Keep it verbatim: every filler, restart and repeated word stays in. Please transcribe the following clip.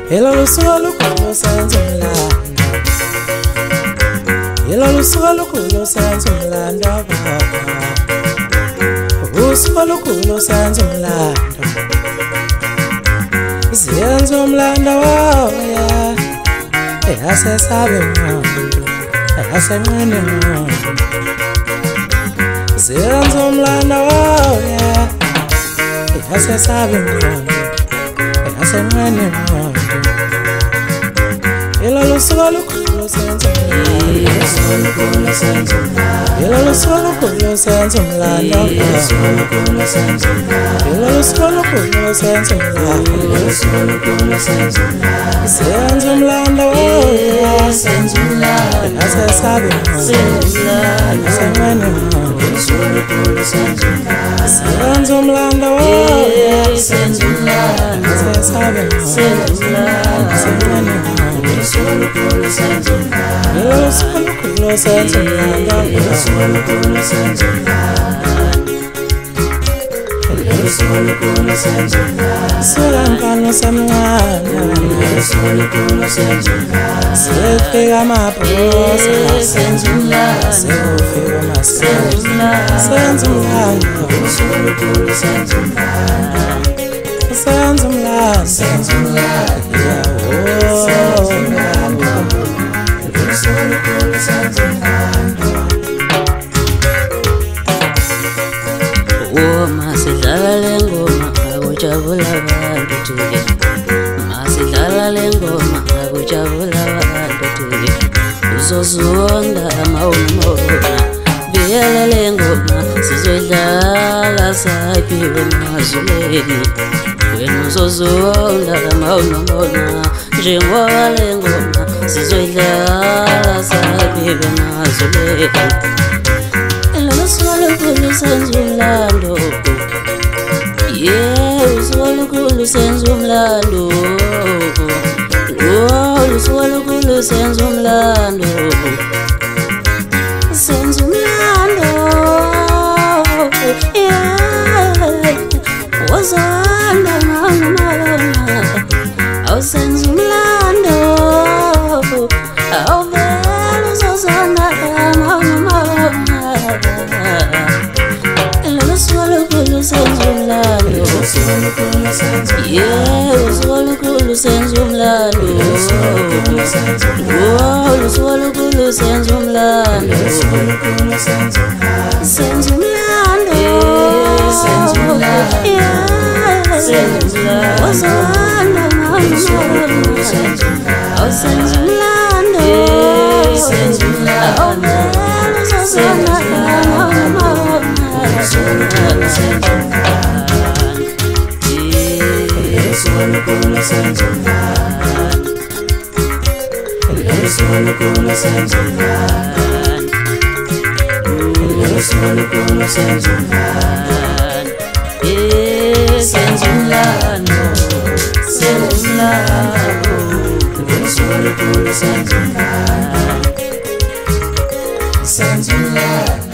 Yelo lusuku lukhulu senza umlando. Yelo lusuku lukhulu senza umlando baba. Usuku lukhulu senza umlando. Senza umlando waya. Eyase sabe umuntu. Eyase nqene umuntu. Senza umlando waya. Eyase sabe umuntu. Eyase nqene umuntu. Yelo lusuku lukhulu senza umlando. Yelo lusuku lukhulu senza umlando. Yelo lusuku lukhulu senza umlando. Senza umlando, senza umlando. Asesabe umuntu, asenqene umuntu. Senza umlando, senza umlando. Asesabe umuntu, asenqene umuntu. Yelo lusuku lukhulu senza umlando. Sulankano samncane sefika amabhosa senza umlando sekufika amasenza senza umlando senza umlando senza umlando Oh, masidlala lengoma akujabula abantu tuke. Masidlala lengoma akujabula abantu tuke. Uzozonda amawumona biyela lengoma sizoidlala sayipiwe mazuleni. Wena uzozonda amawumona njengoba lengoma sizoidlala sayipiwe mazuleni. Lusuku senza umlando. Yeah, lusuku senza umlando. Oh, lusuku senza umlando. Senza umlando. Yeah, wazanda mama. Oh, senza umlando. Oh, velo zozanda mama. Yeah, usuku senza umlando. Oh, usuku senza umlando. Senza umlando. Senza umlando. Yeah, senza umlando. Oh, senza umlando. Senza umlando. Senza umlando.